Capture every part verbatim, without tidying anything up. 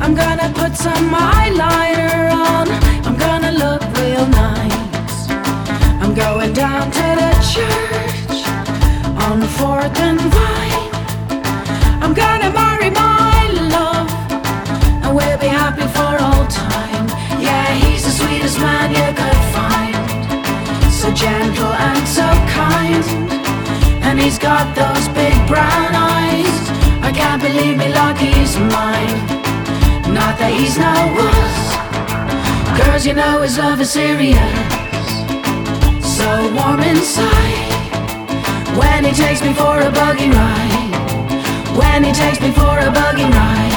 I'm gonna put some eyeliner on. I'm gonna look real nice. I'm going down to the church on fourth and Vine. I'm gonna marry my love, and we'll be happy for all time. Yeah, he's the sweetest man you could find, so gentle and so kind. And he's got those big brown eyes. I can't believe me like he's mine. Not that he's no wuss, girls, you know his love is serious. So warm inside when he takes me for a buggy ride. When he takes me for a buggy ride.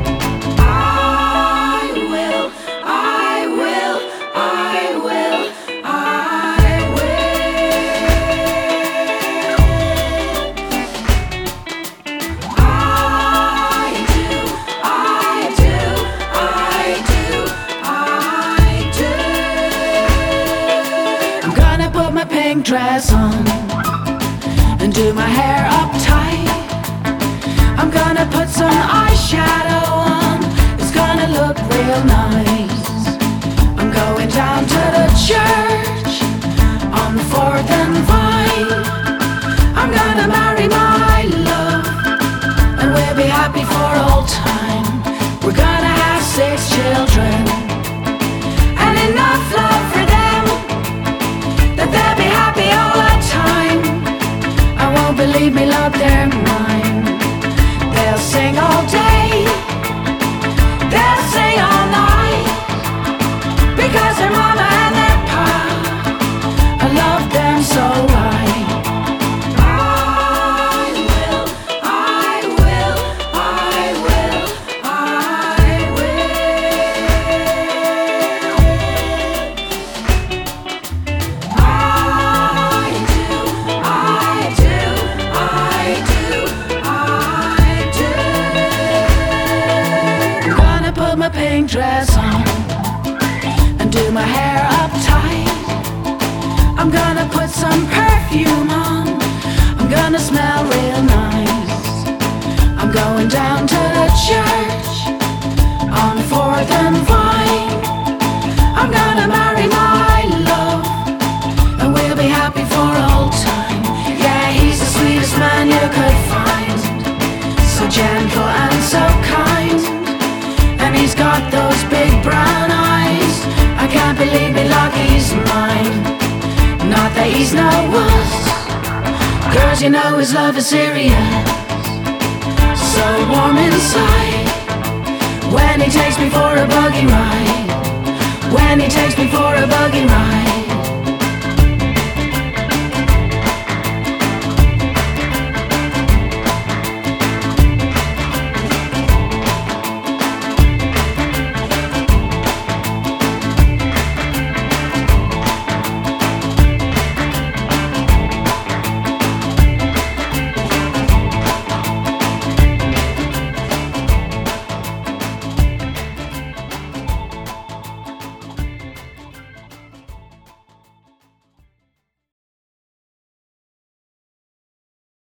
Pink dress on and do my hair up tight. I'm gonna put some eyeshadow on. It's gonna look real nice. I'm going down to the church on the fourth and Vine. I'm gonna marry my love, and we'll be happy for all time. We're gonna have six children and enough love for them, that they'll be happy all the time. I won't believe me, love, they're mine. They'll sing all day, they'll sing all night, because their mama and their pa, I love them so right. I will, I will, I will, I will. Pink dress on and do my hair up tight. I'm gonna put some perfume on. I'm gonna smell real nice. I'm going down to the church on fourth and Vine. I'm gonna marry my love, and we'll be happy for all time. Yeah, he's the sweetest man you could find, so gentle and so kind. And he's got those big brown eyes. I can't believe me like he's mine. Not that he's no wuss, girls, you know his love is serious. So warm inside when he takes me for a buggy ride. When he takes me for a buggy ride.